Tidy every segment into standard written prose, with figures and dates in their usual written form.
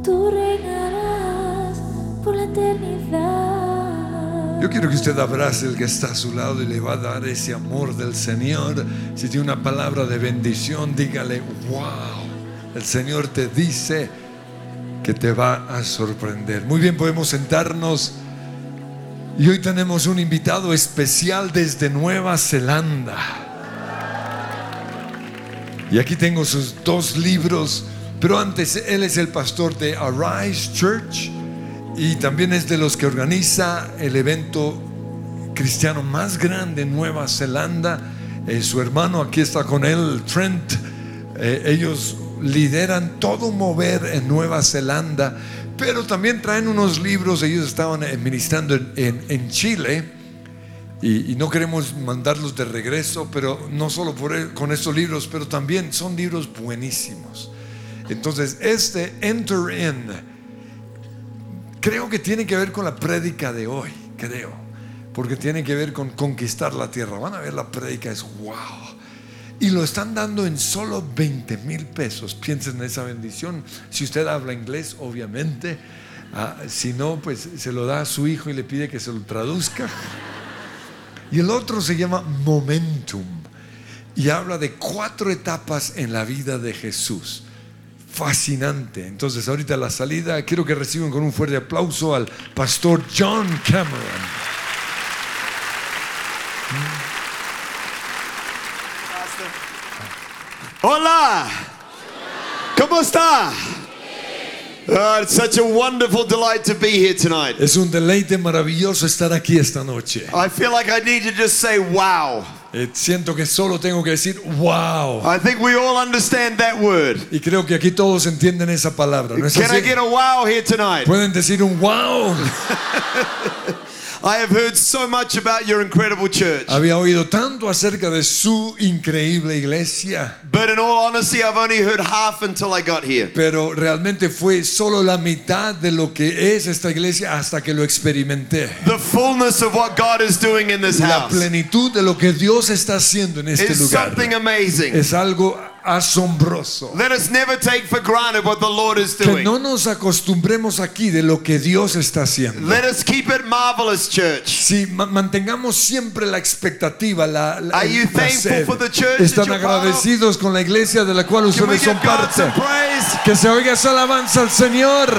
tú reinarás por la eternidad. Yo quiero que usted abrace al que está a su lado y le va a dar ese amor del Señor. Si tiene una palabra de bendición, dígale: wow, el Señor te dice que te va a sorprender. Muy bien, podemos sentarnos. Y hoy tenemos un invitado especial desde Nueva Zelanda. Y aquí tengo sus 2 libros. Pero antes, él es el pastor de Arise Church y también es de los que organiza el evento cristiano más grande en Nueva Zelanda. Su hermano aquí está con él, Trent. Ellos lideran todo un mover en Nueva Zelanda, pero también traen unos libros. Ellos estaban ministrando en Chile y no queremos mandarlos de regreso, pero no solo con estos libros, pero también son libros buenísimos. Entonces Enter In, creo que tiene que ver con la prédica de hoy, porque tiene que ver con conquistar la tierra. Van a ver, la prédica es wow. Y lo están dando en solo 20,000 pesos. Piensen en esa bendición. Si usted habla inglés, obviamente. Si no, pues se lo da a su hijo y le pide que se lo traduzca. Y el otro se llama Momentum y habla de 4 etapas en la vida de Jesús. Fascinante. Entonces, ahorita a la salida quiero que reciban con un fuerte aplauso al pastor John Cameron. Hola, ¿cómo está? It's such a wonderful delight to be here tonight. Es un deleite maravilloso estar aquí esta noche. I feel like I need to just say wow. Siento que solo tengo que decir wow. I think we all understand that word. Y creo que aquí todos entienden esa palabra, ¿no es Can así? I get a wow here tonight? ¿Pueden decir un wow? I have heard so much about your incredible church. Había oído tanto acerca de su increíble iglesia, But in all honesty, I've only heard half until I got here. pero realmente fue solo la mitad de lo que es esta iglesia hasta que lo experimenté. The fullness of what God is doing in this La house plenitud de lo que Dios está haciendo en este is lugar something amazing. es algo asombroso. Let us never take for granted what the Lord is Que doing. no nos acostumbremos aquí de lo que Dios está haciendo. Let us keep it marvelous, church. Si mantengamos siempre la expectativa, Are you la thankful sed. for the church ¿Están that you're part of? agradecidos con la iglesia de la cual Can we ustedes son give God parte? some praise? Que se oiga esa alabanza al Señor.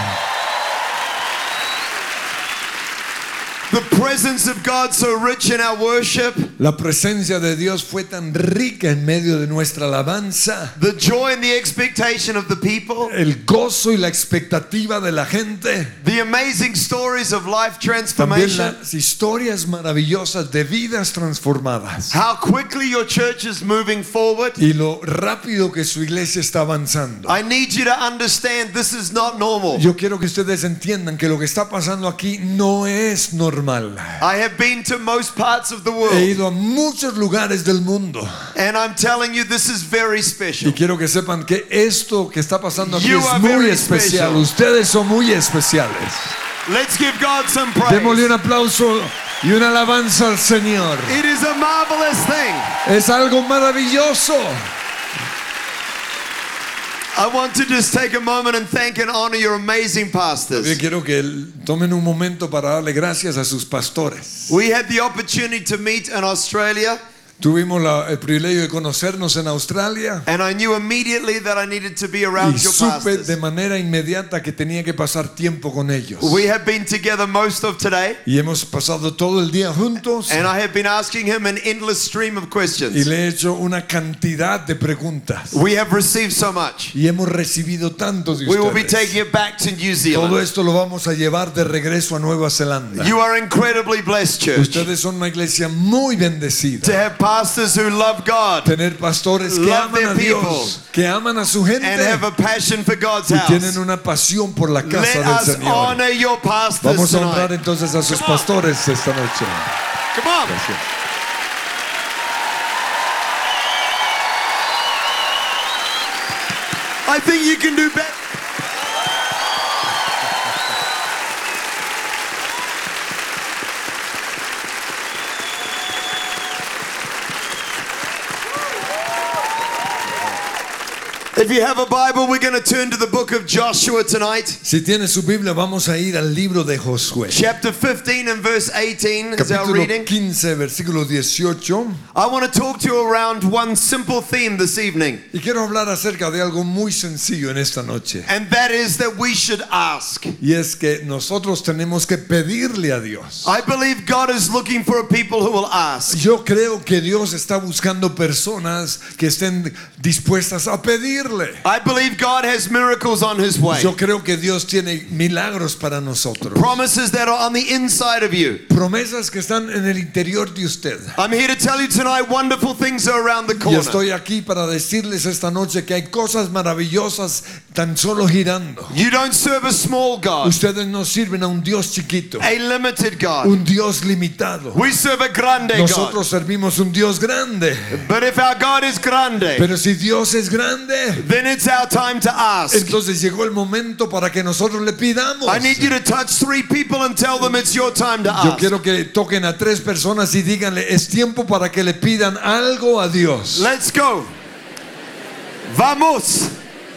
The presence of God so rich in our worship. La presencia de Dios fue tan rica en medio de nuestra alabanza. The joy and the expectation of the people. El gozo y la expectativa de la gente. The amazing stories of life También transformation. las historias maravillosas de vidas transformadas. How quickly your church is moving forward. Y lo rápido que su iglesia está avanzando. I need you to understand this is not normal. Yo quiero que ustedes entiendan que lo que está pasando aquí no es normal. I have been to most parts of the He world, ido a muchos lugares del mundo and I'm telling you this is very y special. quiero que sepan que esto que está pasando aquí You es are muy very especial. special. Ustedes son muy especiales. Let's give God some Démosle un praise. aplauso y una alabanza al Señor. It is a marvelous thing. Es algo maravilloso. I want to just take a moment and thank and honor your amazing Yo pastors. quiero que tomen un momento para darle gracias a sus pastores. We had the opportunity to meet in Australia, Tuvimos el privilegio de conocernos en Australia and I knew immediately that I needed to be around y your supe de pastors. manera inmediata que tenía que pasar tiempo con ellos. We have been together most of today, Y hemos pasado todo el día juntos and I have been asking him an endless stream of y questions. le he hecho una cantidad de preguntas. We have received so much. Y hemos recibido tantos de We will be taking ustedes. it back to New Todo Zealand. esto lo vamos a llevar de regreso a Nueva Zelanda. You are incredibly blessed, church, Ustedes son una iglesia muy to bendecida. have pastors who love God Tener pastores que Love aman their a Dios, que aman a su and have gente a passion for God's y tienen house. una pasión por la casa Let del us Señor. honor your pastors Vamos a honrar tonight. entonces a sus Come on. pastores esta noche. Come on. Gracias. I think you can do better. If you have a Bible, we're going to turn to the book of Joshua tonight. Si tiene su Biblia, vamos a ir al libro de Josué. Chapter 15 and verse 18 is our Capítulo reading. 15, versículo 18. I want to talk to you around one simple theme this evening, Y quiero hablar acerca de algo muy sencillo en esta noche. and that is that we should ask. Y es que nosotros tenemos que pedirle a Dios. I believe God is looking for a people who will ask. Yo creo que Dios está buscando personas que estén dispuestas a pedirle. I believe God has miracles on His way. Yo creo que Dios tiene milagros para nosotros. Promises that are on the inside of you. Promesas que están en el interior de usted. I'm here to tell you tonight wonderful things are around the Y corner. estoy aquí para decirles esta noche que hay cosas maravillosas tan solo girando. You don't serve a small God, Ustedes no sirven a un Dios chiquito, a limited God. un Dios limitado. We serve a grande God. Nosotros servimos un Dios grande. But if our God is grande, Pero si Dios es grande, then it's our time to ask. entonces llegó el momento para que nosotros le pidamos. I need you to touch 3 people and tell them it's your time to Yo ask. quiero que toquen a 3 personas y díganle, es tiempo para que le pidan algo a Dios. Let's go. Vamos.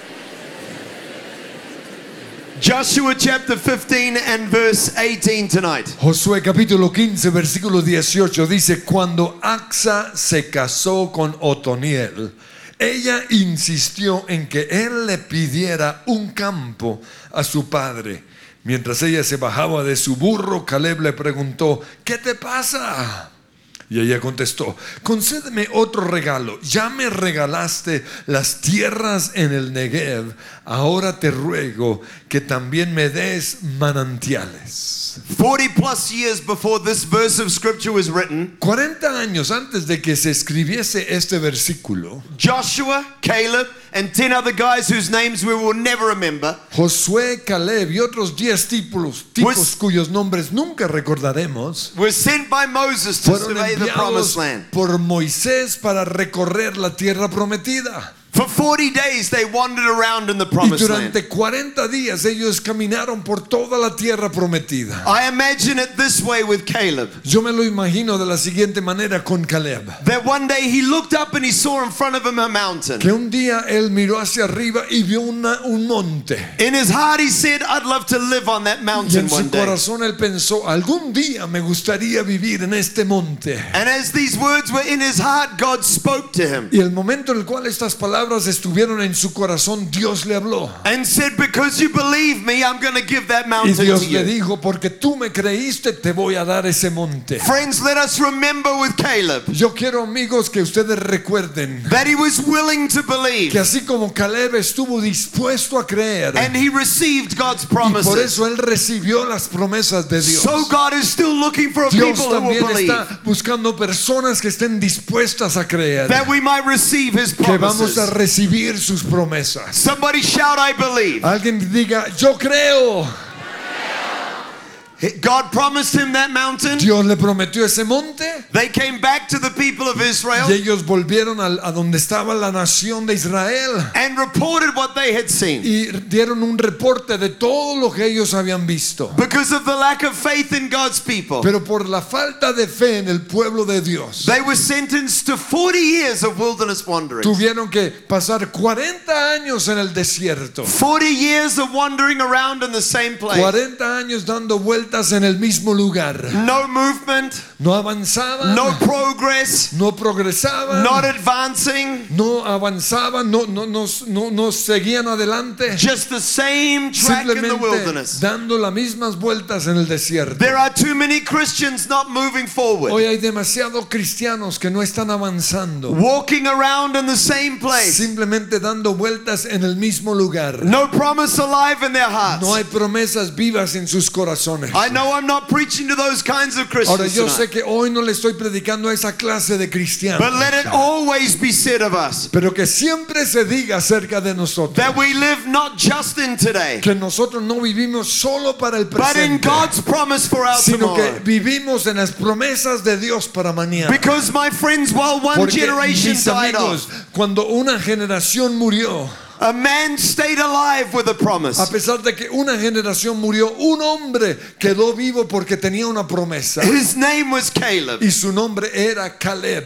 Joshua chapter 15 and verse 18 tonight. Josué capítulo 15 versículo 18 dice, cuando Axa se casó con Otoniel, ella insistió en que él le pidiera un campo a su padre. Mientras ella se bajaba de su burro, Caleb le preguntó, ¿qué te pasa? Y ella contestó, concédeme otro regalo. Ya me regalaste las tierras en el Negev. Ahora te ruego que también me des manantiales. 40 plus years before this verse of scripture was written, 40 años antes de que se escribiese este versículo, Joshua, Caleb, and 10 other guys whose names we will never remember Josué, Caleb y otros 10 tipos cuyos nombres nunca recordaremos, were sent by Moses to fueron survey the enviados promised land. por Moisés para recorrer la tierra prometida. For 40 days they wandered around in the Y promised land. durante 40 días ellos caminaron por toda la tierra prometida. I imagine it this way with Caleb. Yo me lo imagino de la siguiente manera con Caleb. That one day he looked up and he saw in front of him a mountain. Que un día él miró hacia arriba y vio un monte. In his heart he said, I'd love to live on that Y mountain en one su day. corazón él pensó, algún día me gustaría vivir en este monte. And as these words were in his heart, God spoke to him Y el momento en el cual estas palabras estuvieron en su corazón, Dios le habló. and said, because you believe me, I'm going to give that Y mountain to Dios le you. dijo, porque tú me creíste, te voy a dar ese monte. Friends, let us remember with Caleb Yo quiero, amigos, que ustedes recuerden that he was willing to believe que así como Caleb estuvo dispuesto a creer, and he received God's y por promises. eso él recibió las promesas de Dios. So God is still looking for a Dios people who will también believe está buscando personas que estén dispuestas a creer, that we might receive his que vamos a promises. recibir sus promesas. Somebody shout, I believe. Alguien diga, yo creo. God promised him that mountain. Dios le prometió ese monte. They came back to the people of Israel Y ellos volvieron a donde estaba la nación de Israel and reported what they had seen. y dieron un reporte de todo lo que ellos habían visto. Because of the lack of faith in God's people, Pero por la falta de fe en el pueblo de Dios, they were sentenced to 40 years of wilderness wandering. tuvieron que pasar 40 años en el desierto. 40 years of wandering around in the same place. 40 años dando vueltas en el mismo lugar. No movement, No avanzaban, no progress, no progresaban, not advancing, no avanzaban, no seguían adelante. just the same track in the Simplemente wilderness. dando las mismas vueltas en el desierto. There are too many Christians not moving forward, Hoy hay demasiados cristianos que no están avanzando, walking around in the same place. simplemente dando vueltas en el mismo lugar. No promise alive in their hearts. No hay promesas vivas en sus corazones. I know I'm not preaching to those kinds of Ahora Christians yo tonight, sé que hoy no le estoy predicando a esa clase de cristianos, but let it always be said of us pero que siempre se diga acerca de nosotros that we live not just in today, que nosotros no vivimos solo para el but in presente, God's promise for our sino que tomorrow. vivimos en las promesas de Dios para mañana. Because my friends, while one Porque generation mis died amigos, off, cuando una generación murió, a man stayed alive with a promise. a pesar de que una generación murió, un hombre quedó vivo porque tenía una promesa His name was Caleb. y su nombre era Caleb.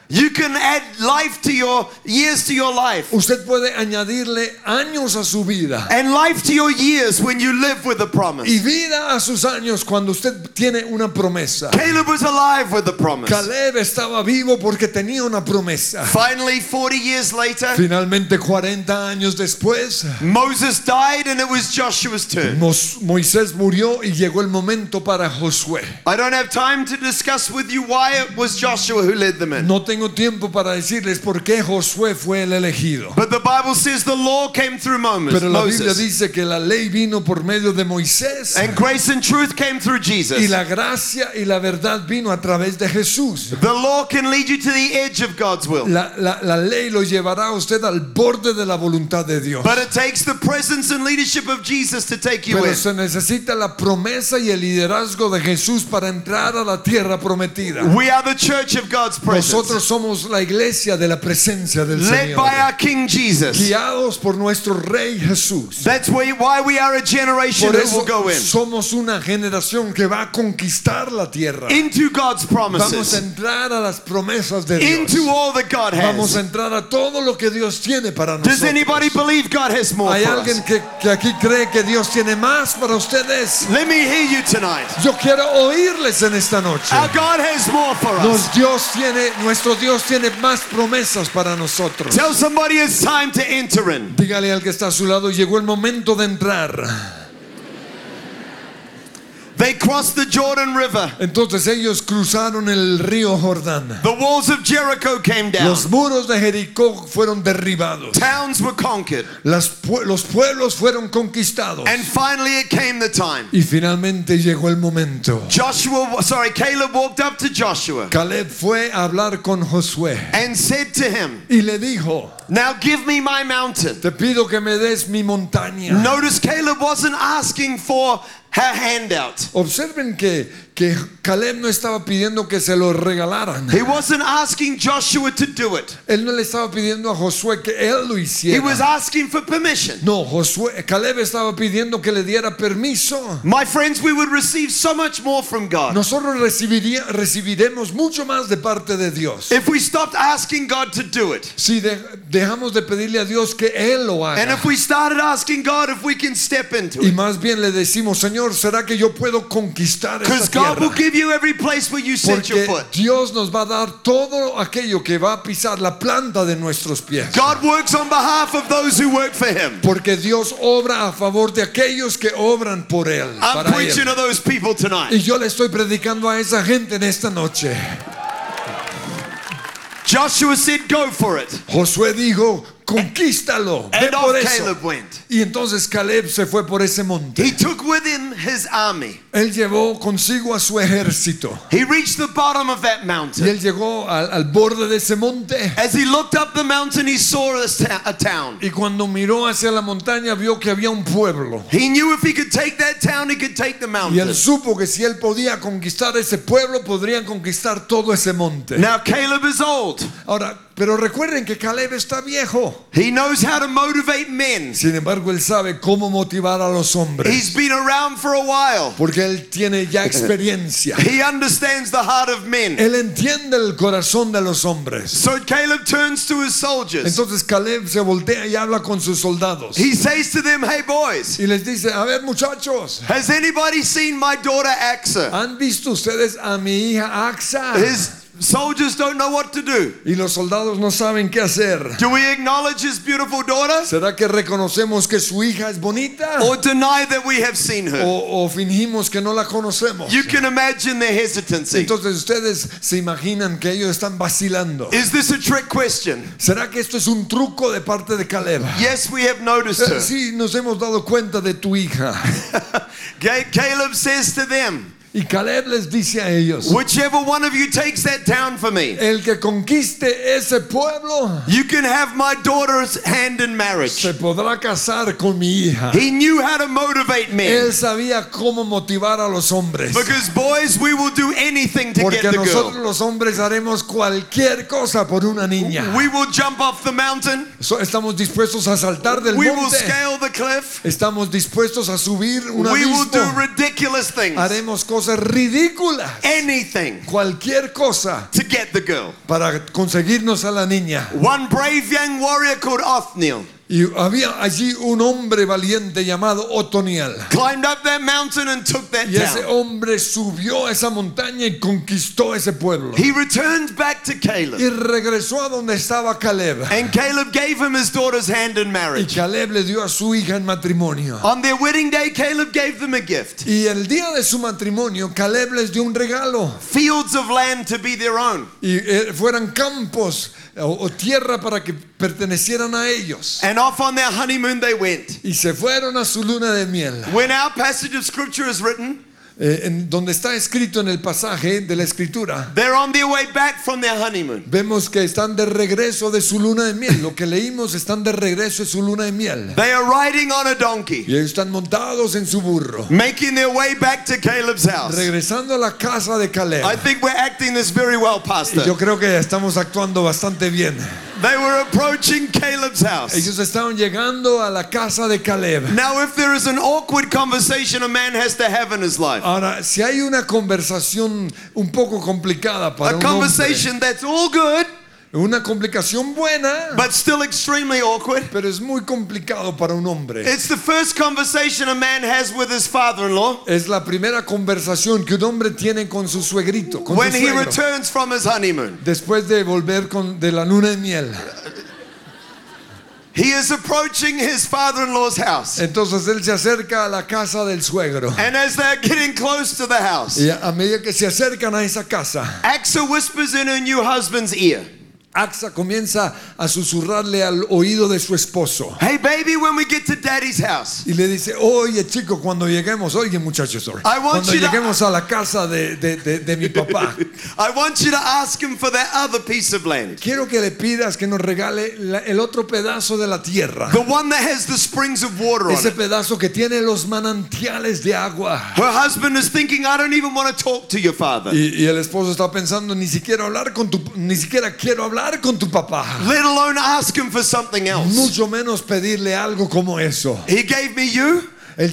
You can add life to your years to your life. Usted puede añadirle años a su vida And life to your years when you live with a promise. y vida a sus años cuando usted tiene una promesa. Caleb was alive with the promise. Caleb estaba vivo porque tenía una promesa. Finally, 40 years later, Finalmente, 40 años después, Moses died and it was Joshua's turn. Moisés murió y llegó el momento para Josué. I don't have time to discuss with you why it was Joshua who led them in. No tengo tiempo para decirles por qué Josué fue el elegido. But the Bible says the law came through Pero la Biblia Moses. dice que la ley vino por medio de Moisés And grace and truth came through y Jesus. la gracia y la verdad vino a través de Jesús. The law can lead you to the edge of God's will. La ley lo llevará a usted al borde de la voluntad de Dios. But it takes the presence and leadership of Jesus to take you Pero in. se necesita la promesa y el liderazgo de Jesús para entrar a la tierra prometida. We are the church of God's Nosotros presence, somos la iglesia de la presencia del led Señor, by our King Jesus. guiados por nuestro Rey Jesús. That's why we are a generation Por that eso will go in somos una generación que va a conquistar la tierra. into God's Vamos a promises, entrar a las promesas de Dios. into all that God Vamos a has. entrar a todo lo que Dios tiene para Does nosotros. anybody believe God has more ¿Hay for alguien us? que aquí cree que Dios tiene más para ustedes? Let me hear you tonight. Yo quiero oírles en esta noche. Our God has more for us. Nuestro Dios tiene más promesas para nosotros. Tell somebody it's time to enter in. Dígale al que está a su lado, llegó el momento de entrar. They crossed the Jordan River. Entonces ellos cruzaron el río Jordán. The walls of Jericho came down. Los muros de Jericó fueron derribados. Towns were conquered. Los pueblos fueron conquistados. And finally it came the time. Y finalmente llegó el momento. Caleb walked up to Joshua Caleb fue a hablar con Josué and said to him, y le dijo, now give me my mountain. te pido que me des mi montaña. Notice Caleb wasn't asking for her handout. Observen que Caleb no estaba pidiendo que se lo regalaran. He wasn't asking Joshua to do it. Él no le estaba pidiendo a Josué que él lo He hiciera. was asking for permission. No, Caleb estaba pidiendo que le diera permiso. My friends, we would receive so much more from God Nosotros recibiremos mucho más de parte de Dios if we stopped asking God to do it. si dejamos de pedirle a Dios que Él lo And haga. if we started asking God if we can step into Y it. más bien le decimos, Señor, ¿será que yo puedo conquistar Because esta God will tierra? give you every place where you set your Porque foot. Dios nos va a dar todo aquello que va a pisar la planta de nuestros pies. God works on behalf of those who work for Him. Porque Dios obra a favor de aquellos que obran por Él. I'm para preaching Él. to those people Y tonight. yo le estoy predicando a esa gente en esta noche. Joshua said, go for it. Josué dijo, conquístalo. Ve And por off eso. Caleb went. Y entonces Caleb se fue por ese monte. He took with him his army. Él llevó consigo a su ejército. He reached the bottom of that Y mountain. él llegó al borde de ese monte. As he looked up the mountain, he saw a town. Y cuando miró hacia la montaña vio que había un pueblo. He knew if he could take that town, he could take the Y mountain. él supo que si él podía conquistar ese pueblo, podrían conquistar todo ese monte. Now Caleb is old. Ahora, pero recuerden que Caleb está viejo. He knows how to motivate men. Sin embargo, él sabe cómo motivar a los hombres. He's been around for a while. Porque él tiene ya experiencia. He understands the heart of men. Él entiende el corazón de los hombres. So Caleb turns to his soldiers. Entonces Caleb se voltea y habla con sus soldados. He says to them, hey boys, Y les dice, a ver muchachos, has anybody seen my daughter Axa? ¿han visto ustedes a mi hija Axa? His soldiers don't know what to do. Y los soldados no saben qué hacer. Do we acknowledge his beautiful daughter ¿Será que reconocemos que su hija es bonita? or deny that we have seen her? ¿O fingimos que no la conocemos? You can imagine their hesitancy. Entonces ustedes se imaginan que ellos están vacilando. Is this a trick question? ¿Será que esto es un truco de parte de Caleb? Yes, we have noticed her. Sí, nos hemos dado cuenta de tu hija. Caleb says to them, Y Caleb les dice a ellos, whichever one of you takes that town for me, el que conquiste ese pueblo you can have my daughter's hand in marriage. se podrá casar con mi hija. He knew how to motivate men. Él sabía cómo motivar a los hombres. Because boys, we will do anything to Porque get the nosotros girl. los hombres haremos cualquier cosa por una niña. We will jump off the mountain. Estamos dispuestos a saltar del We will monte. scale the cliff. Estamos dispuestos a subir un We will do abismo. ridiculous things. Haremos cosas ridículas. Anything Cualquier cosa to get the girl. para conseguirnos a la niña. One brave young warrior called Othniel Y había allí un hombre valiente llamado Otoniel. climbed up that mountain and took that Y ese town. hombre subió a esa montaña y conquistó ese pueblo. He returned back to Y Caleb. regresó a donde estaba Caleb. And Caleb gave him his daughter's hand in Y marriage. Caleb le dio a su hija en matrimonio. On their wedding day, Caleb gave them a gift. Y el día de su matrimonio, Caleb les dio un regalo. Fields of land to be their own. Y fueran campos o tierra para que pertenecieran a ellos. And off on their honeymoon they went. Y se fueron a su luna de miel. When our passage of scripture is written, En donde está escrito en el pasaje de la escritura, they're on their way back from their honeymoon. vemos que están de regreso de su luna de miel. Lo que leímos, están de regreso de su luna de miel. They are riding on a donkey, Y ellos están montados en su burro, making their way back to Caleb's house. regresando a la casa de Caleb. I think we're acting this very well, Y Pastor. yo creo que estamos actuando bastante bien. They were approaching Caleb's house. Ellos estaban llegando a la casa de Caleb. Now, if there is an awkward conversation a man has to have in his life, Ahora, si hay una conversación un poco complicada para a un hombre, conversation that's all good, una complicación buena, but still extremely awkward, pero es muy complicado para un hombre. it's the first conversation a man has with his father-in-law Es la primera conversación que un hombre tiene con su suegrito, con when su he suegro, returns from his honeymoon. después de volver de la luna de miel. He is approaching his father-in-law's house. Entonces él se acerca a la casa del suegro. And as they're getting close to the house, Y a medida que se acercan a esa casa, Axa whispers in her new husband's ear, Axa comienza a susurrarle al oído de su esposo. "Hey baby, when we get to daddy's house, Y le dice, oye chico, cuando lleguemos, oye muchachos, I want cuando you to- lleguemos a la casa de mi papá, I want you to ask him for that other piece of land. quiero que le pidas que nos regale el otro pedazo de la tierra. The one that has the springs of water on Ese it." pedazo que tiene los manantiales de agua. Her husband is thinking, "I don't even want to talk to your father, Y el esposo está pensando, ni siquiera quiero hablar con tu papá. let alone ask him for something else." Mucho menos pedirle algo como eso. He gave me you. Él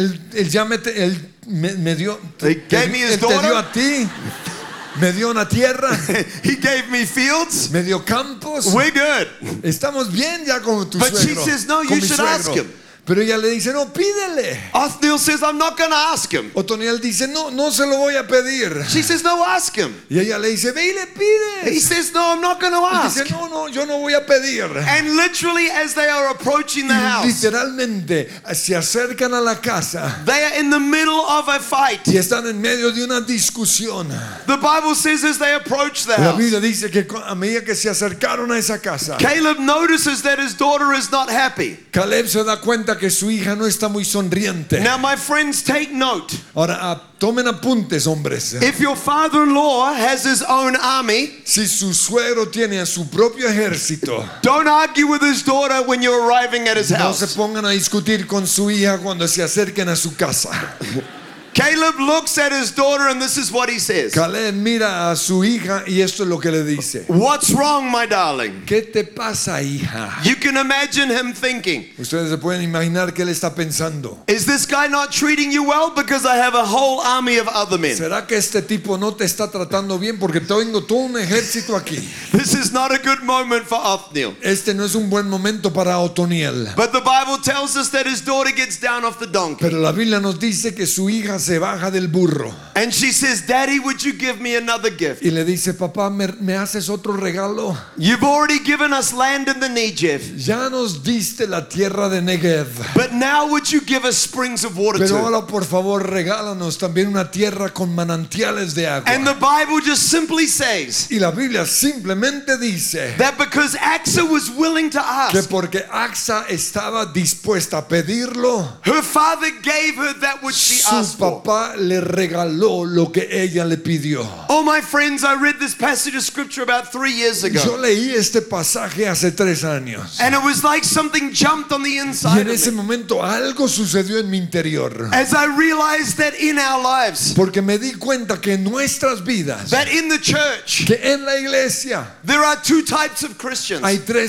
me dio, He gave me his él te dio daughter. a ti, me dio una tierra, He gave me fields. me dio campos. We're good. Estamos bien ya con tu But she suegro. says, "No, con you mi should suegro". ask him. Pero ella le dice, no, pídele. Othniel says, "I'm not going to ask him." Otoniel dice, no se lo voy a pedir. She says, "No, ask him." Y ella le dice, ve y le He pides. says, "No, I'm not going to Y ask." dice, no, yo no voy a pedir. And literally, as they are approaching the Y house, literalmente se acercan a la casa they are in the middle of a fight. y están en medio de una discusión. The Bible says as they approach the La house, Biblia dice que a medida que se acercaron a esa casa, Caleb notices that his daughter is not happy. Caleb se da cuenta que su hija no está muy sonriente. Now, my friends, take note. Ahora, tomen apuntes, hombres. If your father-in-law has his own army, Si su suegro tiene a su propio ejército, don't argue with his daughter when you're arriving at his no se house. pongan a discutir con su hija cuando se acerquen a su casa. Caleb looks at his daughter and this is what he says. Caleb mira a su hija y esto es lo que le dice. "What's wrong, my darling?" ¿Qué te pasa, hija? You can imagine him thinking, Ustedes se pueden imaginar que él está pensando. "Is this guy not treating you well because I have a whole army of other men? ¿Será que este tipo no te está tratando bien porque tengo todo un ejército aquí? This is not a good moment for Othniel." Este no es un buen momento para Otoniel. But the Bible tells us that his daughter gets down off the donkey. Pero la Biblia nos dice que su hija se baja del burro And she says, "Daddy, would you give me another gift? y le dice, papá, ¿me haces otro regalo? You've already given us land in the Negev, Ya nos diste la tierra de Negev, but now would you give us springs of water pero too?" ahora por favor regálanos también una tierra con manantiales de And the agua. Bible just simply says Y la Biblia simplemente dice that because Axa was willing to que ask, porque Axa estaba dispuesta a pedirlo, her father gave her that which she su asked for. papá le regaló lo que ella le pidió. Oh, my friends, I read this passage of scripture about 3 years Yo ago. leí este pasaje hace 3 años And it was like something jumped on the y inside en ese of me. momento algo sucedió en mi interior, As I realized that in our lives, porque me di cuenta que en nuestras vidas, that in the church, que en la iglesia there are 2 types of Christians. hay 3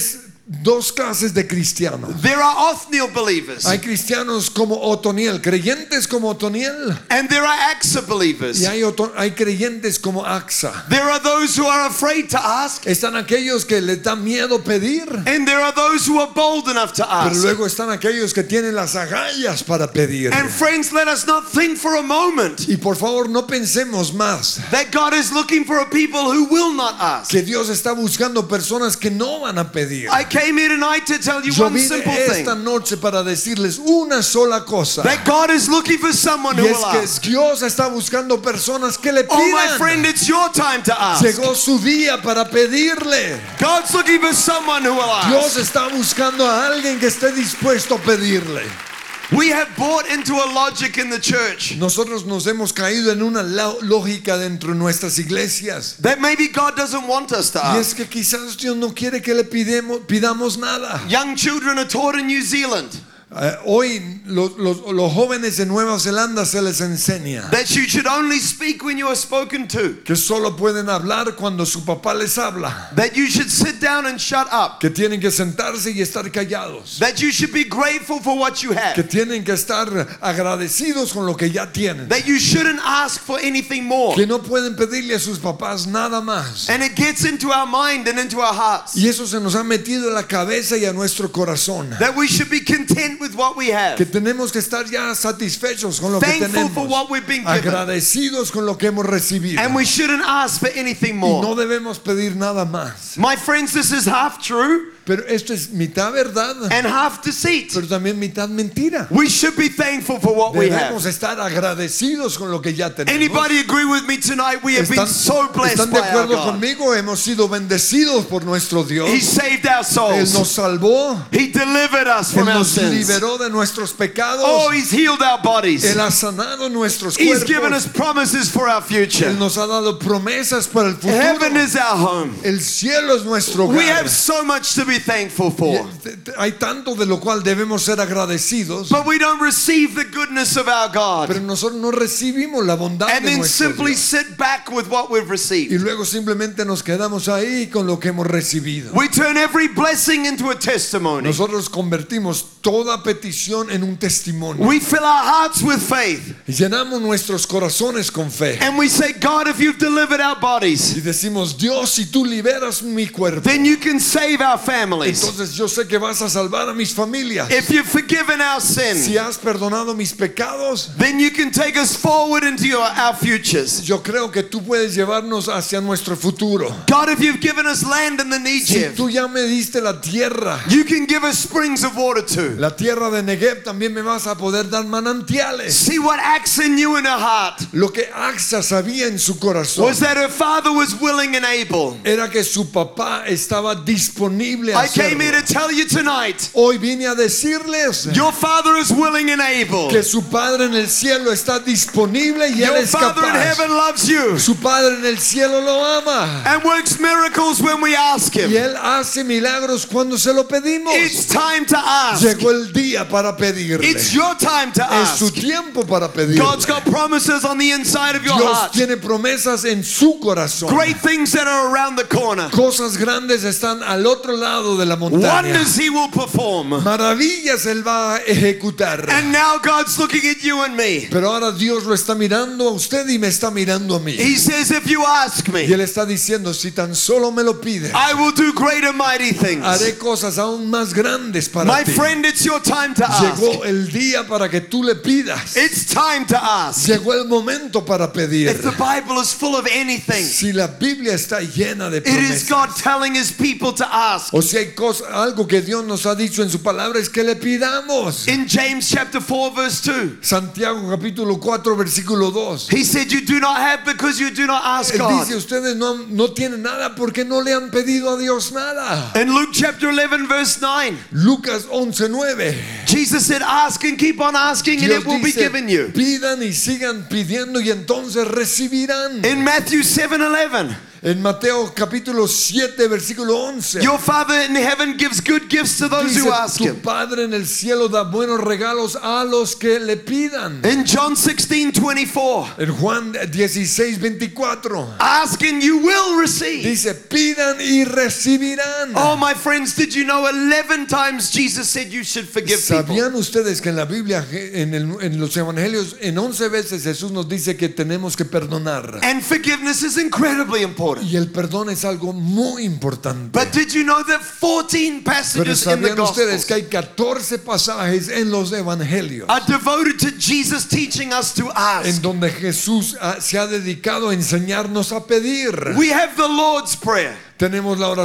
dos clases de cristianos. There are Othniel believers, Hay cristianos como Otoniel, creyentes como Otoniel, and there are Axa believers. y hay creyentes como Axa. There are those who are afraid to ask, Están aquellos que les da miedo pedir, and there are those who are bold enough to pero ask. luego están aquellos que tienen las agallas para pedir. And friends, let us not think for a moment Y por favor no pensemos más that God is looking for a people who will not ask. que Dios está buscando personas que no van a pedir. I came here tonight to tell you Yo one vine simple thing, esta noche para decirles una sola cosa, that God is looking for someone who y es will que ask. Dios está buscando personas que le Oh my pidan. friend, it's your time to ask. Llegó su día para pedirle. God's looking for someone who will Dios ask. está buscando a alguien que esté dispuesto a pedirle. We have bought into a logic in the church Nosotros nos hemos caído en una lógica dentro de nuestras iglesias, that maybe God doesn't want us to y es ask. que quizás Dios no quiere que le pidamos nada. Young children are taught in New Zealand Hoy los jóvenes de Nueva Zelanda se les enseña that you should only speak when you are spoken to, que solo pueden hablar cuando su papá les habla, that you should sit down and shut up, que tienen que sentarse y estar callados, that you should be grateful for what you que have, tienen que estar agradecidos con lo que ya tienen, that you shouldn't ask for anything more. que no pueden pedirle a sus papás nada más. And it gets into our mind and into our hearts Y eso se nos ha metido en la cabeza y a nuestro corazón, that we should be content with what we have, que tenemos que estar ya satisfechos con lo que thankful for tenemos, what we've been given, agradecidos con lo que hemos recibido, and we shouldn't ask for anything y no more. debemos pedir nada más. My friends, this is half true Pero esto es mitad verdad, and half deceit. pero también mitad mentira. We should be thankful for what we Debemos have. estar agradecidos con lo que ya tenemos. Anybody agree with me tonight? We have been so blessed ¿Están de by our acuerdo God. conmigo? Hemos sido bendecidos por nuestro Dios. He saved our Él nos souls. salvó. He delivered us Él from our nos sins. liberó de nuestros pecados. Oh, He's healed our bodies. Él ha sanado nuestros He's given us cuerpos. promises for our Él future. nos ha dado promesas para el Heaven futuro. is our home. El cielo es nuestro We hogar. have so much to be thankful for, Hay tanto de lo cual debemos ser agradecidos, but we don't receive the goodness of our pero God nosotros no recibimos la bondad and de then nuestro simply Dios. sit back with what we've Y received. luego simplemente nos quedamos ahí con lo que hemos recibido. We turn every blessing into a testimony. Nosotros convertimos toda petición en un testimonio. We fill our hearts with faith Y llenamos nuestros corazones con fe. and we say, God, if you've delivered our bodies, Y decimos, Dios, si tú liberas mi cuerpo, then you can save our families. entonces yo sé que vas a salvar a mis familias. If you've forgiven our sin, Si has perdonado mis pecados, then you can take us forward into our futures. yo creo que tú puedes llevarnos hacia nuestro futuro. God, if you've given us land in the Si Negev, tú ya me diste la tierra, you can give us springs of water too. la tierra de Negev, también me vas a poder dar manantiales. See what Axa knew in her heart Lo que Axa sabía en su corazón was that her father was willing and able. era que su papá estaba disponible a I came here hacerlo. to tell you tonight, Hoy vine a decirles your father is willing and able. que su Padre en el cielo está disponible y Él Your es father in capaz. heaven loves you Su Padre en el cielo lo ama and works miracles when we ask y him. Él hace milagros cuando se lo pedimos. It's time to ask. Llegó el día para pedirle. It's your time to Es su ask. tiempo para pedirle. God's got promises on the inside of your Dios heart. tiene promesas en su corazón. Great things that are around the corner. Cosas grandes están al otro lado de la montaña. Wonders he will perform. Maravillas Él va a ejecutar. And now God's looking at you and me. Pero ahora Dios lo está mirando a usted y me está mirando a mí. He says, if you ask Y me, Él está diciendo, si tan solo me lo pides, I will do great and mighty things. haré cosas aún más grandes para My ti. friend, it's your time to ask. Llegó el día para que tú le pidas. It's time to ask. Llegó el momento para pedir. If the Bible is full of anything, Si la Biblia está llena de it is promesas, God telling his people to ask. o si hay algo que Dios nos ha dicho en su palabra, es que le pidamos. In James chapter 4 verse 2, Santiago capítulo 4 versículo 2. he said, you do not have because you do not ask Él God. dice, ustedes no tienen nada porque no le han pedido a Dios nada. In Luke chapter 11 verse 9, Lucas 11:9. Jesus said, ask and keep on asking and Dios it will be dice, given you. pidan y sigan pidiendo y entonces recibirán. In Matthew 7:11, En Mateo capítulo 7 versículo 11. Your Father in heaven gives good gifts to those Dice, who ask tu him. Padre en el cielo da buenos regalos a los que le pidan. In John 16:24, En Juan 16:24 ask and you will receive. dice, pidan y recibirán. Oh, my friends, did you know 11 times Jesus said you should forgive people? ¿Sabían ustedes que en la Biblia, en los evangelios, en 11 veces Jesús nos dice que tenemos que perdonar? And forgiveness is incredibly important. Y el perdón es algo muy importante. But did you know that 14 Pero passages in the ¿sabían ustedes Gospels que hay 14 pasajes en los evangelios are devoted to Jesus teaching us to en ask? donde Jesús se ha dedicado a enseñarnos a pedir? We have the Lord's Prayer. Tenemos la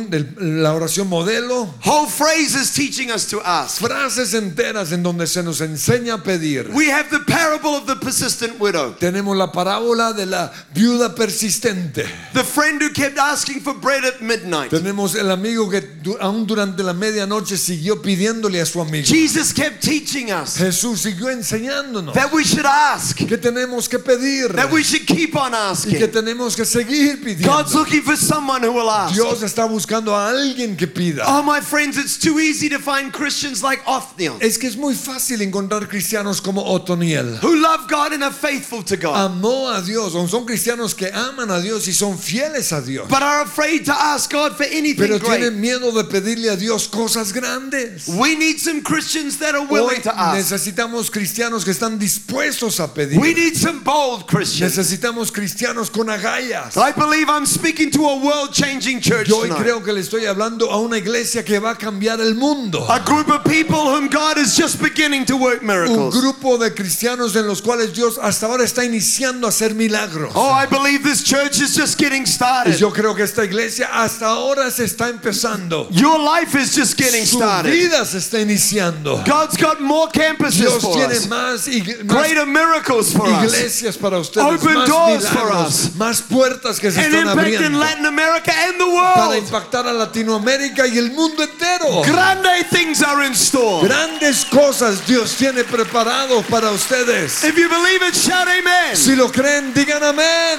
oración modelo, Whole phrases teaching us to ask. frases enteras en donde se nos enseña a pedir. We have the parable of the persistent widow. Tenemos la parábola de la viuda persistente. The friend who kept asking for bread at midnight. Tenemos el amigo que aún durante la medianoche siguió pidiéndole a su amigo. Jesus kept teaching us Jesús siguió enseñándonos that we should ask, que tenemos que pedir that we should keep on y que asking. tenemos que seguir pidiendo. God's looking for someone who will ask. Dios está buscando a alguien que pida. Oh, my friends, it's too easy to find Christians like Othniel Es que es muy fácil encontrar cristianos como Otoniel. who love God and are faithful to God, Amó a Dios, o son cristianos que aman a Dios y son fieles a Dios. but are afraid to ask God for anything Pero great. tienen miedo de pedirle a Dios cosas grandes. We need some Christians that are Hoy willing to ask. necesitamos cristianos que están dispuestos a pedir. We need some bold Christians. Necesitamos cristianos con agallas. I believe I'm speaking to a world-changing church Yo hoy tonight. creo que le estoy hablando a una iglesia que va a cambiar el mundo. A group of people whom God is just beginning to work Un miracles. grupo de cristianos en los cuales Dios hasta ahora está iniciando a hacer milagros. Oh, I believe this church is just getting Y started. yo creo que esta iglesia hasta ahora se está empezando. Your life is just getting Su started. vida se está iniciando. God's got more campuses Dios for tiene us, más greater miracles for us, iglesias para ustedes, Open más doors for milagros, us. más puertas que se an están impact in abriendo Latin America and the para world. impactar a Latinoamérica y el mundo entero. Grande things are in store. Grandes cosas Dios tiene preparado para ustedes. If you believe it, shout amen. Si lo creen, digan amén.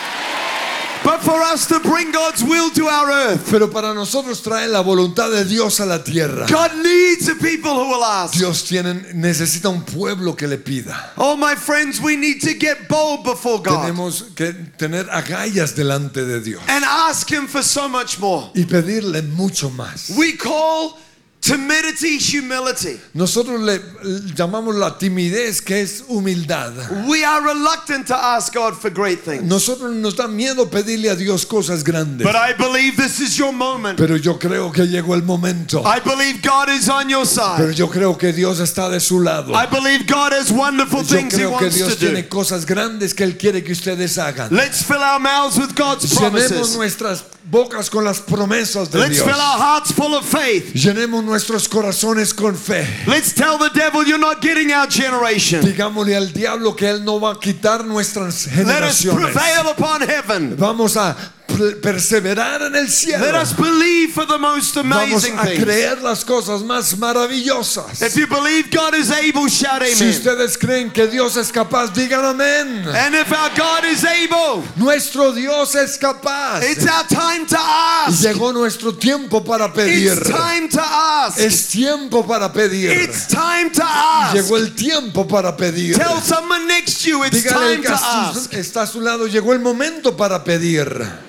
But for us to bring God's will to our earth, Pero para nosotros trae la voluntad de Dios a la tierra. God needs a people who will ask. Dios necesita un pueblo que le pida. Oh, my friends, we need to get bold before God Tenemos que tener agallas delante de Dios and ask Him for so much more. y pedirle mucho más. We call timidity humility. Nosotros le llamamos la timidez, que es humildad. We are reluctant to ask God for great things. Nosotros nos da miedo pedirle a Dios cosas grandes. But I believe this is your moment. Pero yo creo que llegó el momento. I believe God is on your Pero side. yo creo que Dios está de su lado. I believe God has wonderful Yo things He creo que wants to Dios do. tiene cosas grandes que Él quiere que ustedes hagan. Let's fill our mouths with God's Llenemos promises. nuestras bocas con las promesas de Let's Dios. fill our hearts full of faith. Llenemos nuestros corazones con fe. Let's tell the devil you're not getting our generation. Digámosle al diablo que Él no va a quitar nuestras Let us generaciones. prevail upon heaven. Vamos a perseverar en el cielo. Let us believe for the most Vamos amazing a things. creer las cosas más maravillosas. If you believe God is able, shout Si amen. ustedes creen que Dios es capaz, digan amén. And if our God is able, Nuestro Dios es capaz. it's our time to Y ask. llegó nuestro tiempo para pedir. It's time to ask. Es tiempo para pedir. It's time to ask. Llegó el tiempo para pedir. Tell someone next to you it's Dígale time al que to ask. está a su lado, llegó el momento para pedir.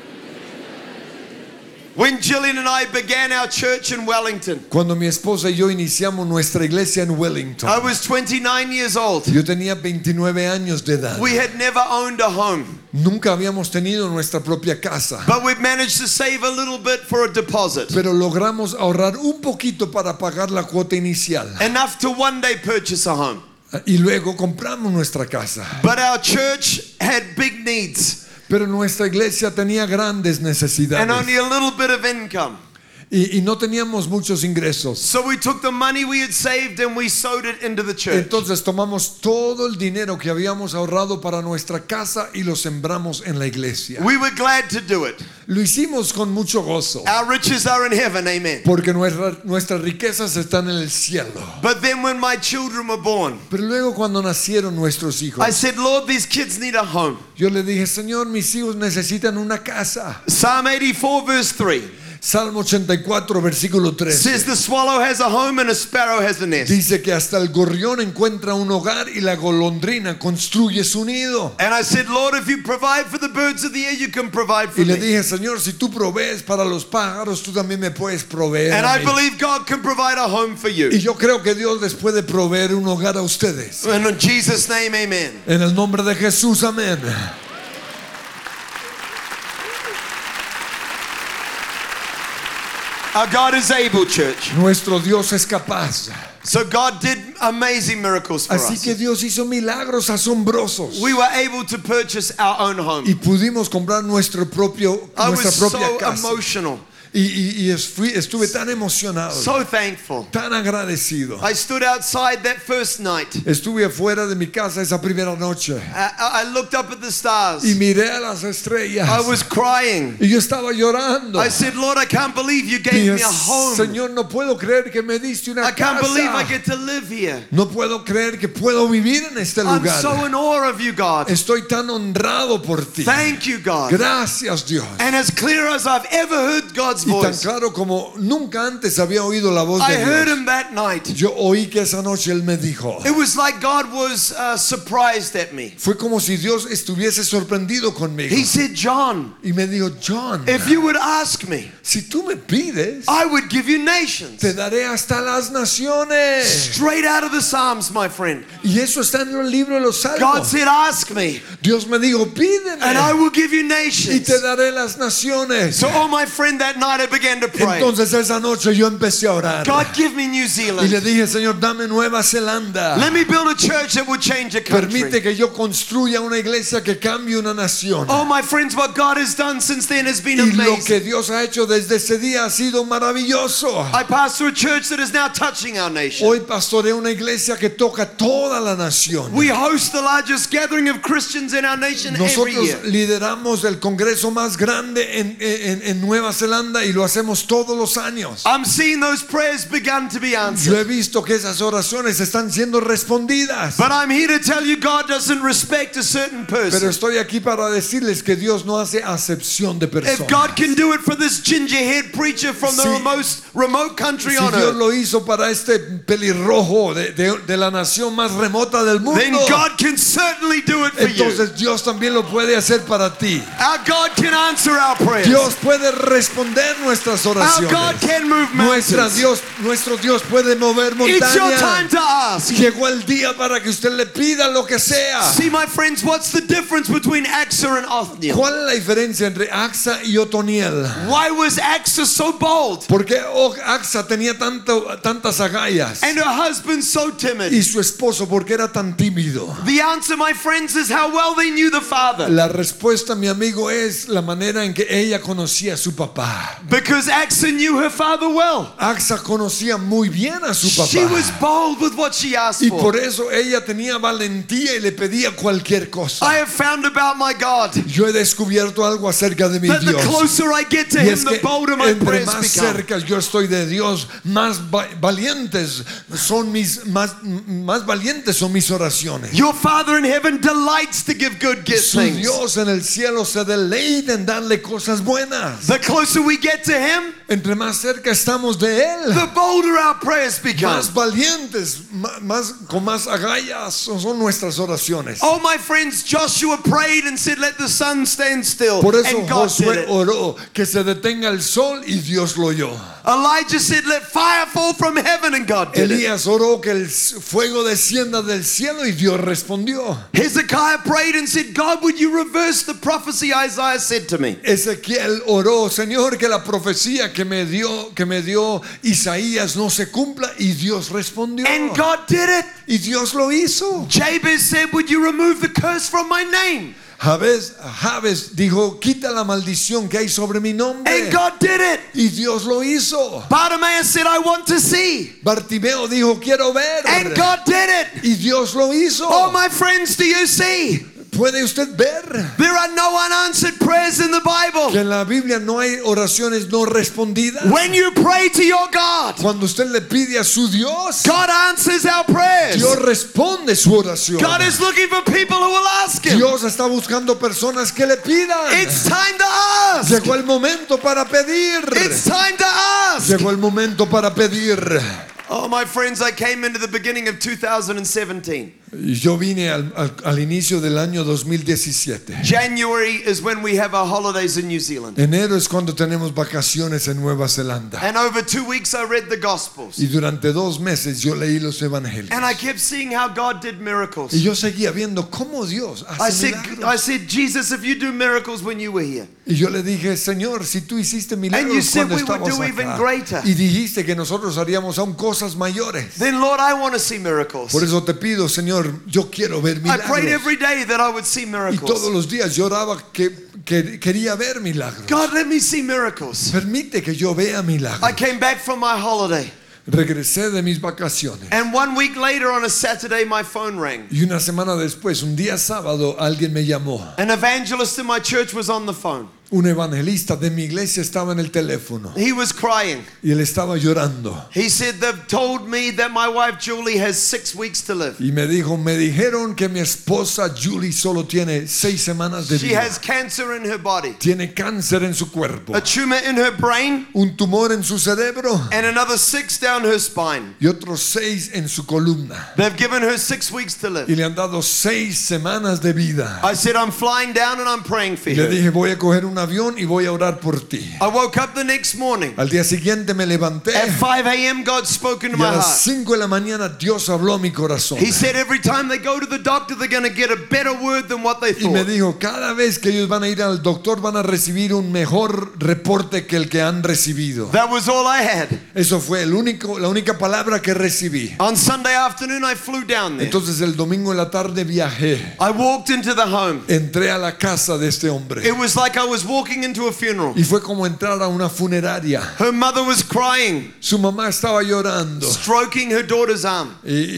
When Jillian and I began our church in Wellington, Cuando mi esposa y yo iniciamos nuestra iglesia en Wellington, I was 29 years old. yo tenía 29 años de edad. We had never owned a home, Nunca habíamos tenido nuestra propia casa, but we've managed to save a little bit for a deposit, pero logramos ahorrar un poquito para pagar la cuota inicial. enough to one day purchase a home. Y luego compramos nuestra casa. But our church had big needs Pero nuestra iglesia tenía grandes and necesidades only a little bit of income. y no teníamos muchos ingresos. So we took the money we had saved and we sowed it into the church. Entonces tomamos todo el dinero que habíamos ahorrado para nuestra casa y lo sembramos en la iglesia. We were glad to do it. Lo hicimos con mucho gozo, Our riches are in heaven, amen. porque nuestras riquezas están en el cielo. But then when my children were born, Pero luego cuando nacieron nuestros hijos, I said, Lord, these kids need a home. yo le dije, Señor, mis hijos necesitan una casa. Psalm 84 verse 3 Salmo 84, versículo says 13. the swallow has a home and a sparrow has a nest. Dice que hasta el gorrión encuentra un hogar y la golondrina construye su nido. And I said, Lord, if you provide for the birds of the air, you can provide for Y le me. dije, Señor, si tú provees para los pájaros, tú también me puedes proveer And a I mí. believe God can provide a home for Y you. yo creo que Dios les puede proveer un hogar a ustedes. And in Jesus' name, amen. En el nombre de Jesús, amén. Our God is able, church. Nuestro Dios es capaz. So God did amazing miracles for Así us. que Dios hizo milagros asombrosos. We were able to purchase our own home. Y pudimos comprar nuestra I propia was so casa. emotional, Estuve tan emocionado, so thankful. tan agradecido. I stood outside that first night. Estuve afuera de mi casa esa primera noche I looked up at the stars. y miré a las estrellas. I was crying. Y yo estaba llorando. I said, Lord, I can't believe you gave Dije, me a home. Señor, no puedo creer que me diste una I can't believe I casa. get to live here. No puedo creer que puedo vivir en este I'm lugar. so in awe of you, God. Estoy tan honrado por ti. Thank you, God. Gracias, Dios. And as clear as I've ever heard God's Y tan voice, claro como nunca antes había oído la voz I de heard Dios. him that night. Yo oí que esa noche Él me dijo. It was like God was surprised at me. Fue como si Dios estuviese sorprendido conmigo. He said, John, Y me dijo, John, if you would ask me, si tú me pides, I would give you nations. te daré hasta las naciones. Straight out of the Psalms, my friend. Y eso está en el libro de los God Salmos. said, ask me, Dios me dijo, and I pídeme will give you y nations. te daré las naciones. So, oh, my friend, that night I began to pray. Entonces esa noche yo empecé a orar. God, give me New Y le Zealand. dije, Señor, dame Nueva Zelanda. Let me build a church that will change a Permite country. que yo construya una iglesia que cambie una nación. Oh, my friends, what God has done since then has been Y lo amazing. que Dios ha hecho desde ese día ha sido maravilloso. I pastor a church that is now touching our nation. Hoy pastoreo una iglesia que toca toda la nación. We host the largest gathering of Christians in our nation every Nosotros year. lideramos el congreso más grande en Nueva Zelanda y lo hacemos todos los años. I'm seeing those prayers begun to be Yo answered. he visto que esas oraciones están siendo respondidas. But I'm here to tell you God doesn't respect a certain Pero person. estoy aquí para decirles que Dios no hace acepción de If personas. God can do it for this ginger-haired preacher from the Si- most remote country Si on Dios earth, lo hizo para este pelirrojo de la nación más remota del mundo, then God can certainly do it for you. entonces Dios también lo puede hacer para ti. Our God can answer our prayers. Dios puede responder nuestras Our God oraciones. can move mountains. Nuestro Dios puede mover It's your time montañas. to ask. Llegó el día para que usted le pida lo que sea. See, my friends, what's the difference between Asa and Othniel? ¿Cuál es la diferencia entre Axa y Otoniel? Why was Asa so bold ¿Por qué Axa tenía tantas agallas and her husband so timid? y su esposo porque era tan tímido? The answer, my friends, is how well they knew the father. La respuesta, mi amigo, es la manera en que ella conocía a su papá. Because Asa knew her father well. Axa conocía muy bien a su She was papá. bold with what she asked Y for. por eso ella tenía valentía y le pedía cualquier I cosa. have found about my God Yo he descubierto algo acerca de mi that the Dios. closer I get to Y Him, es the que bolder my entre prayers más become. cerca yo estoy de Dios, más valientes son más valientes son mis oraciones. Your Father in heaven delights to give good Su things. Dios en el cielo se deleita en darle cosas buenas. The closer we get to Him, Entre más cerca estamos de Él, the bolder our prayers become. más valientes, con más agallas son nuestras oraciones. Oh, my friends, Joshua prayed and said, let the sun stand still. Por eso And God did Josué it. oró que se detenga el sol y Dios lo oyó. Elijah said, let fire fall from heaven, and God did it. Elías oró que el fuego descienda del cielo y Dios respondió. Hezekiah prayed and said, God, would you reverse the prophecy Isaiah said to me? Ezequiel oró, Señor, que la profecía que me dio Isaías no se cumpla, y Dios respondió. And God did it. Y Dios lo hizo. Jabez said, would you remove the curse from my name? Jabes dijo, quita la maldición que hay sobre mi nombre. And God did it. Y Dios lo hizo. Bartimaeus said, I want to see. Bartimeo dijo, quiero ver. And God did it. Y Dios lo hizo. Oh, my friends, do you see? ¿Puede usted ver There are no unanswered prayers in the que Bible. en la Biblia no hay oraciones no respondidas? When you pray to your God, Cuando usted le pide a su Dios, God answers our prayers. Dios responde su oración. God is looking for people who will ask Him. Dios está buscando personas que le pidan. It's time to ask. Llegó el momento para pedir. It's time to ask. Llegó el momento para pedir. Oh, my friends, I came into the beginning of 2017. Y yo vine al inicio del año 2017. January is when we have our holidays in New Zealand. Enero es cuando tenemos vacaciones en Nueva Zelanda. And over 2 weeks I read the Gospels. Y durante 2 meses yo leí los evangelios. And I kept seeing how God did miracles. Y yo seguía viendo cómo Dios hace milagros. I said, Jesus, if you do miracles when you were here, Y yo le dije, Señor, si tú hiciste and you milagros said cuando we would estabas do even acá, greater, y dijiste que nosotros haríamos aún cosas mayores, then Lord, I want to see miracles. por eso te pido, Señor, yo quiero ver I prayed milagros. every day that I would see Y miracles. todos los días yo oraba que quería ver milagros. God, let me see miracles. Permite que yo vea milagros. I came back from my holiday, Regresé de mis vacaciones. and 1 week later on a Saturday my phone rang. Y una semana después, un día sábado, alguien me llamó. An evangelist in my church was on the phone. Un evangelista de mi iglesia estaba en el teléfono He was crying. y él estaba llorando. He said, they've told me that my wife Julie has 6 weeks to live. Y me dijeron que mi esposa Julie solo tiene 6 semanas de She vida. has cancer in her body, Tiene cáncer en su cuerpo, a tumor in her brain, un tumor en su cerebro and another 6 down her spine. y otros 6 en su columna. They've given her 6 weeks to live. Y le han dado 6 semanas de vida. I said, I'm flying down and I'm praying for Y le you. dije, voy a coger un avión y voy a orar por ti. I woke up the next morning. Al día siguiente me levanté At 5 a.m. God spoke into y a my las heart. 5 de la mañana Dios habló a mi corazón. He said every time they go to the doctor they're going to get a better word than what they Y me thought. dijo, cada vez que ellos van a ir al doctor van a recibir un mejor reporte que el que han recibido. That was all I had. Eso fue la única palabra que recibí. On Sunday afternoon I flew down there. Entonces el domingo en la tarde viajé. I walked into the home. Entré a la casa de este hombre. It was like I was walking into a funeral. Y fue como entrar a una funeraria. Her mother was crying, Su mamá estaba llorando stroking her daughter's arm.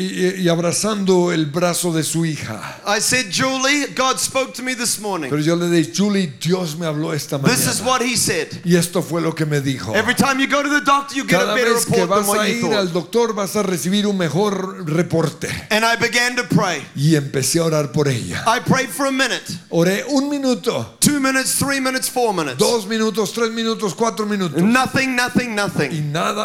y abrazando el brazo de su hija. I said, Julie, God spoke to me this morning. Pero yo le dije, Julie, Dios me habló esta This is mañana. what he said. Y esto fue lo que me dijo. Every time you go to the doctor, you get a Cada better vez que report than vas a what you ir al thought. doctor vas a recibir un mejor reporte. And I began to pray. Y empecé a orar por ella. I prayed for a minute, Oré 1 minuto, 2 minutes, 3 minutes, 4 minutes. 2 minutos, 3 minutos, 4 minutos. Nothing. Y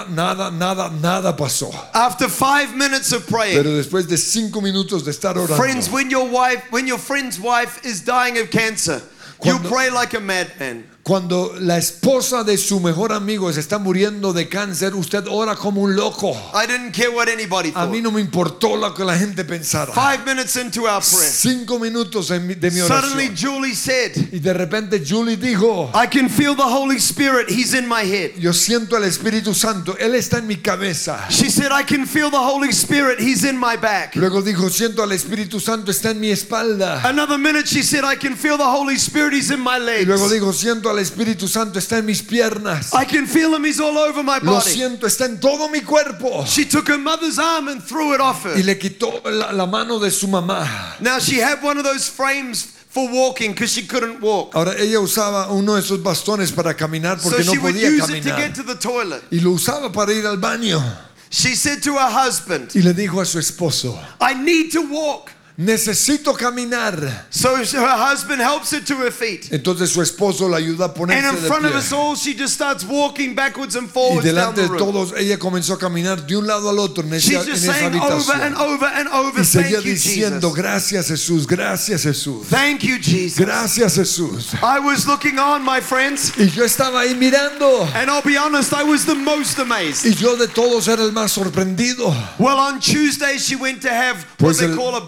nada pasó. After 5 minutes of praying, Pero después de 5 minutos de estar orando, friends, when your friend's wife is dying of cancer, you Cuando- pray like a madman. cuando la esposa de su mejor amigo se está muriendo de cáncer, usted ora como un loco. I didn't care what anybody A mí thought. no me importó lo que la gente pensara. 5 minutes into our prayer, 5 minutos de mi suddenly oración. Julie said, Y de repente Julie dijo, I can feel the Holy Spirit. He's in my head. yo siento el Espíritu Santo, Él está en mi cabeza. She said, I can feel the Holy Spirit. He's in my back. Luego dijo, siento al Espíritu Santo, está en mi espalda. Another minute, she said, I can feel the Holy Spirit. He's in my Y luego legs. dijo, siento al Espíritu Santo, está en mis piernas. I can feel him. He's all over my Lo body. siento, está en todo mi cuerpo. She took her mother's arm and threw it off her. Y le quitó la mano de su mamá. Now she had one of those frames for walking because she couldn't walk. Ahora ella usaba uno de esos bastones para caminar So porque no she would podía use it to caminar. get to the toilet. Y lo usaba para ir al baño. She said to her husband, Y le dijo a su esposo, I need to walk. necesito caminar. So her husband helps her to her feet. Entonces su esposo la ayuda a And ponerse in de front of us pie. all, she just starts walking backwards and Y forwards down delante the de room. todos ella comenzó a caminar de un lado al otro en She's esa just saying over and habitación. over and over, Y seguía thank you, diciendo, Jesus. gracias Jesús, gracias Jesús. Thank you, Jesus. Gracias Jesús. I was looking on, my friends, Y yo estaba ahí mirando. and I'll be honest, I was the most amazed. Y yo de todos era el más sorprendido. Well, on Tuesday, she went to have what Pues they el- call a biopsy.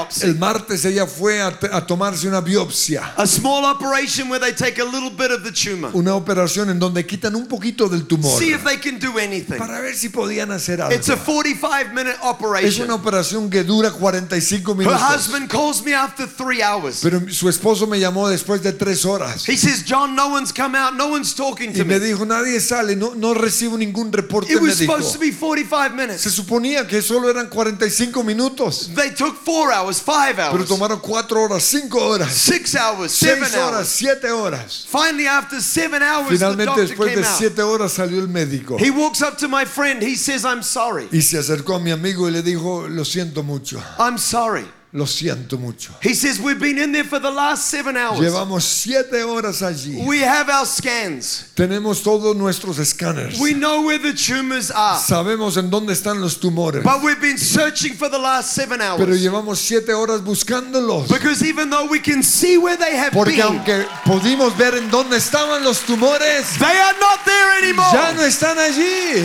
biopsy. El martes ella fue a tomarse una biopsia. A small operation where they take a little bit of the tumor. Una operación en donde quitan un poquito del tumor See if they can do anything. para ver si podían hacer algo. It's a 45-minute Es operation. una operación que dura 45 Her minutos. husband calls me after 3 hours. Pero su esposo me llamó después de 3 horas He says, John, no one's come out, no one's talking y to me me. dijo, nadie sale, no recibo ningún reporte It was médico. supposed to be 45 minutes. Se suponía que solo eran 45 minutos, They took 4 hours, 5 pero hours, tomaron 4 horas, 5 horas, 6 hours, 7 6 horas, hours. 7 horas. Finally, after 7 hours, the Finalmente doctor después came de out. 7 horas salió el médico He walks up to my friend. He says, I'm sorry. y se acercó a mi amigo y le dijo, lo siento mucho, I'm sorry. lo siento mucho. He says, we've been in there for the last 7 hours. Llevamos 7 horas allí. We have our scans. Tenemos todos nuestros escáneres. We know where the tumors are. Sabemos en dónde están los tumores. But we've been searching for the last 7 Pero hours. llevamos 7 horas buscándolos. Because even though we can see where they have Porque been, aunque pudimos ver en dónde estaban los tumores, they are not there anymore. ya no están allí.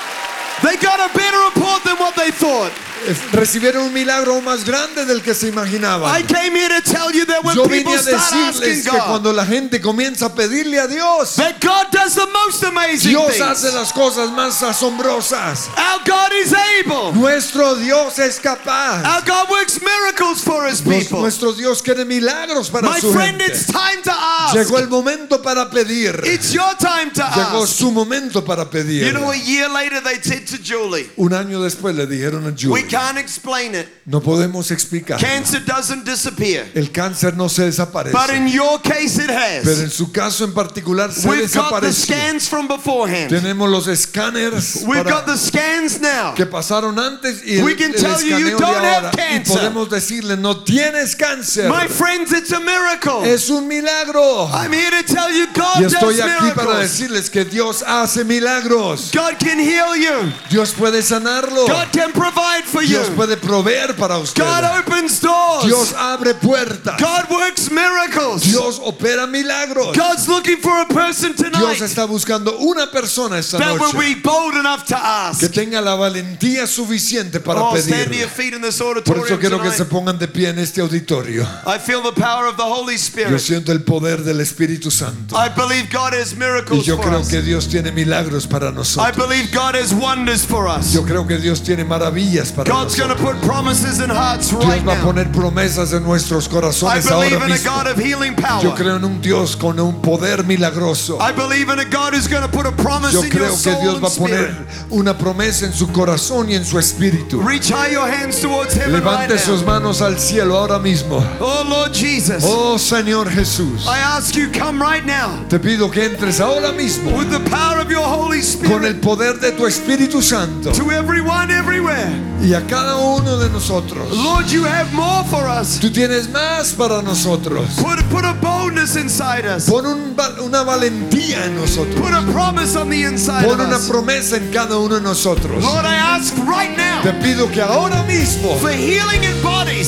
They got a better report than what they thought. Recibieron un milagro aún más grande del que se imaginaban. I came here to tell you that when Yo vine people a start asking decirles que God, cuando la gente comienza a pedirle a Dios, that God does the most amazing Dios hace things. las cosas más asombrosas. Our God is able. Nuestro Dios es capaz. Our God works miracles for His people. Nuestro Dios quiere milagros para My su friend, gente. it's time to ask. Llegó el momento para pedir. It's your time to Llegó ask. su momento para pedir. You know, a year later they said to Julie, Un año después le dijeron a we Julie, can't explain it. no podemos explicar. Cancer doesn't disappear. El cáncer no se desaparece. But in your case it Pero has. en su caso en particular se We've got the desapareció. scans from beforehand. Tenemos los escáneres We've para- got the scans now. que pasaron antes y el, We can el tell you, you escaneo de don't have ahora. Y cancer. podemos decirle, no tienes cáncer. My friends, it's a miracle. Es un milagro. I'm here to tell you God Y does estoy aquí para miracles. decirles que Dios hace milagros. God can heal you. Dios puede sanarlo. God can provide for you. Dios puede proveer para usted. God opens doors. Dios abre puertas. God works miracles. Dios opera milagros. God's looking for a person Dios tonight está buscando una persona esta that will noche be bold enough to ask. que tenga la valentía suficiente para Oh, stand to pedir. your feet in this Por auditorium eso quiero que se tonight. pongan de pie en este auditorio. I feel the power of the Holy Yo Spirit. siento el poder del Espíritu Santo. I believe God has Y miracles yo for creo us. que Dios tiene milagros para I nosotros. believe God has wonders for us. Yo creo que Dios tiene maravillas para God's going to nosotros. put promises in hearts Dios right va a now. poner promesas en nuestros I corazones believe ahora in a mismo. God of healing Yo power. creo en un Dios con un poder milagroso. I believe in a God who's going to put a promise Yo in your creo que soul Dios and va a poner spirit. una promesa en su corazón y en su espíritu. Reach high your hands towards heaven right Levante sus now. manos al cielo ahora mismo. Oh Lord Jesus, Oh Señor Jesús, I ask you come right now te pido que entres ahora mismo with the power of your Holy con el Spirit poder de tu Espíritu Santo to everyone everywhere. y a cada uno de nosotros. Lord, you have more for us. Tú tienes más para nosotros. Put a boldness inside us. Pon una valentía en nosotros. Put a promise on the inside Pon of una us. promesa en cada uno de nosotros. Lord, I ask right Te now pido que ahora mismo for healing in bodies,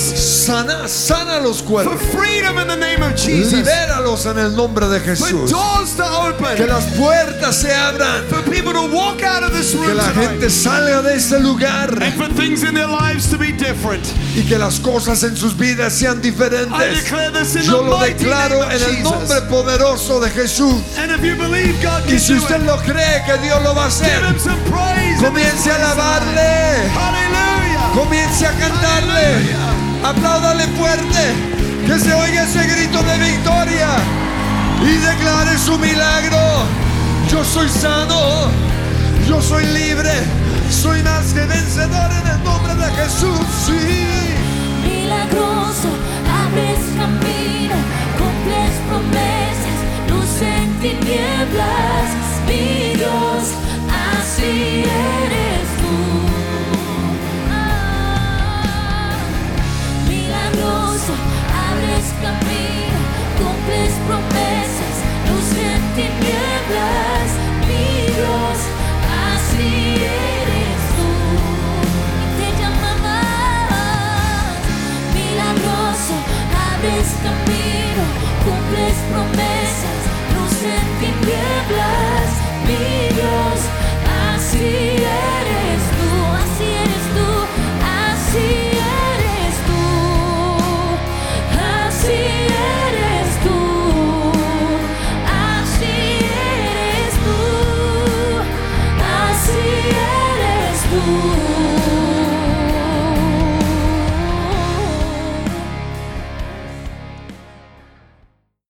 sana los for cuerpos. freedom in the name of Jesus, Libéralos en el nombre de for Jesús. doors to Que open, las puertas se abran. for people to walk out of this Que room la tonight, gente salga de este lugar. and for things in their lives to be different. Y que las cosas en sus vidas sean I diferentes. declare this in Yo the lo mighty declaro name en of el nombre Jesus. poderoso de Jesús. And if you believe God Y can si do usted it, lo cree que Dios lo va a give hacer, Him some praise. in this comience a place alabarle. tonight. Hallelujah. Comience a cantarle. Apláudale fuerte. Que se oiga ese grito de victoria. Y declare su milagro. Yo soy sano. Yo soy libre. Soy más que vencedor en el nombre de Jesús. Sí. Milagroso, abres camino, cumples promesas, luz en tinieblas, mi Dios, así eres tú. Milagroso, abres camino, cumples promesas, luz en tinieblas, mi Dios, así eres tú. Y te llamamos milagroso, abres camino, cumples promesas.